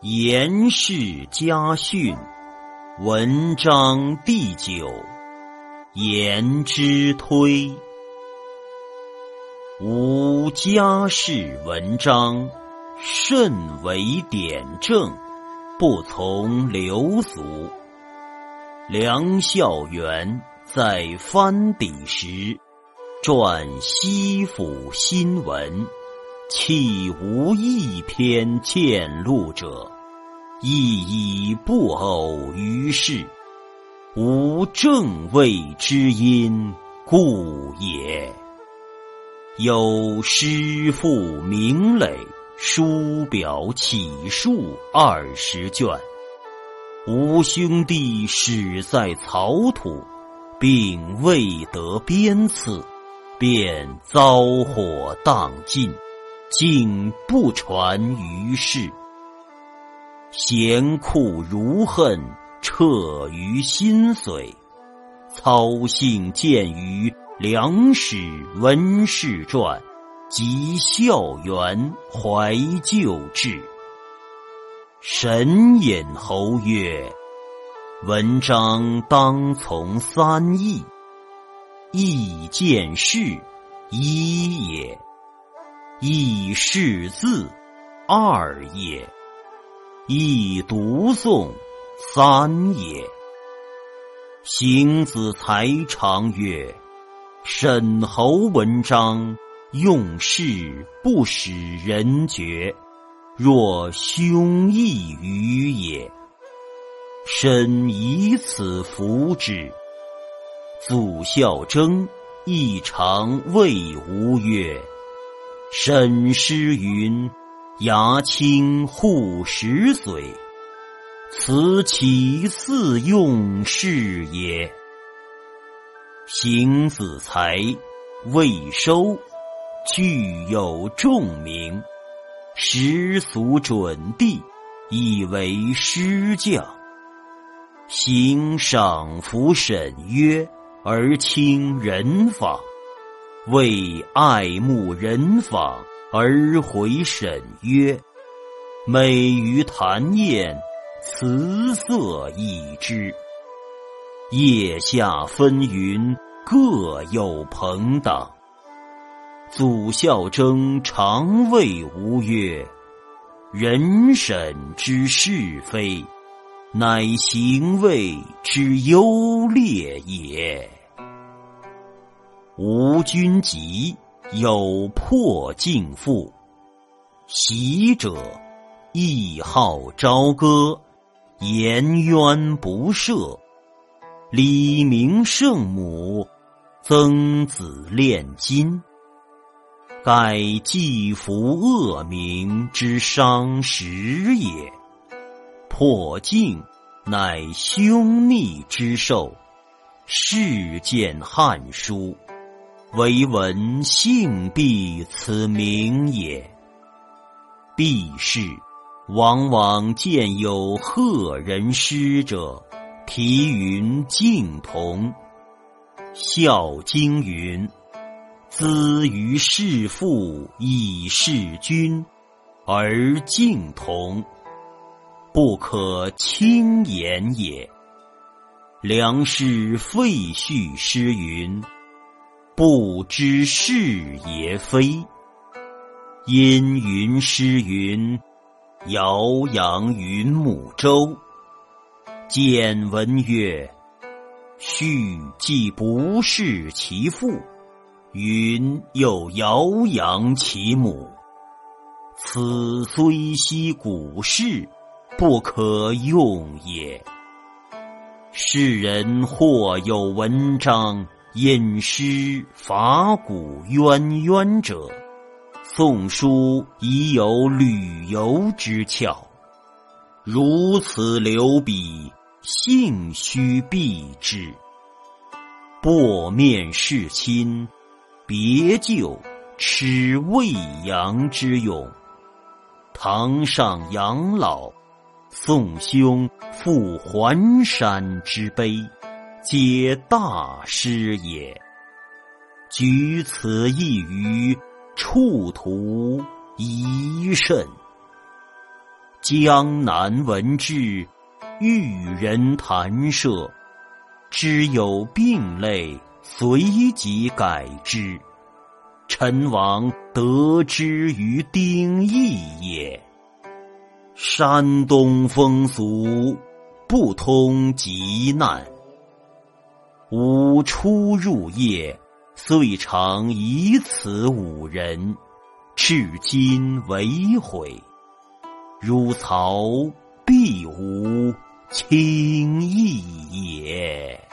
颜氏家训，文章第9。颜之推。吾家事文章，甚为典正，不从流俗。梁孝元在藩邸时，撰西府新闻，岂无一篇见录者，亦以不偶于世，无正位之因，故也。有诗赋名累，书表启述20卷。吾兄弟始在草土，并未得鞭笞，便遭火荡尽，竟不传于世。闲酷如恨，彻于心髓，操性见于梁史文士传及孝元怀旧志。神隐侯曰：文章当从3义，义见事1也，义识字2也，义读诵3也。邢子才常曰：沈侯文章，用事不使人觉，若兄义于也。申以此服之。祖孝征亦常谓吾曰：沈诗云，牙清护10岁，此岂似用事也？邢子才、魏收具有重名，时俗准地，以为师将。邢赏服沈约，而轻人访，为爱慕人访，而回沈约，美于谈宴，辞色已之。腋下纷纭，各有朋党。祖孝征常谓吾曰：人审之是非，乃行为之优劣也。吴君集有破镜赋，习者亦好朝歌，颜渊不赦。李明圣母，曾子炼金，盖既服恶名之伤时也。破镜乃凶逆之兽，世见汉书，唯闻幸必此名也。避世往往见有贺人诗者，题云镜童。孝经云：兹于世父以事君，而镜童，不可轻言也。梁氏废序诗云：不知是也非。因云诗云：遥阳云母舟。简文曰：序既不是其父，云又遥阳其母。此虽悉古事，不可用也。世人或有文章引诗伐古渊渊者，宋书已有旅游之窍，如此流笔，幸须避之。薄面事亲，别旧，耻未扬之勇。堂上养老，宋兄复还山之悲，皆大师也。举此一隅，触途宜甚。 江南闻之，遇人弹射，知有病类，随即改之。臣王得之于丁邑也。山东风俗，不通急难。吾出入夜，遂常以此侮人，至今为悔。如曹必无轻易也。